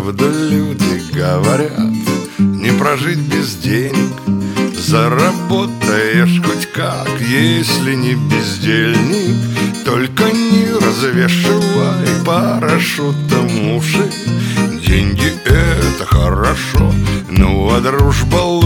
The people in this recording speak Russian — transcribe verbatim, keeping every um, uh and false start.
правду люди говорят, не прожить без денег. Заработаешь хоть как, если не бездельник. Только не развешивай парашютом уши. Деньги — это хорошо, ну а дружба лучше.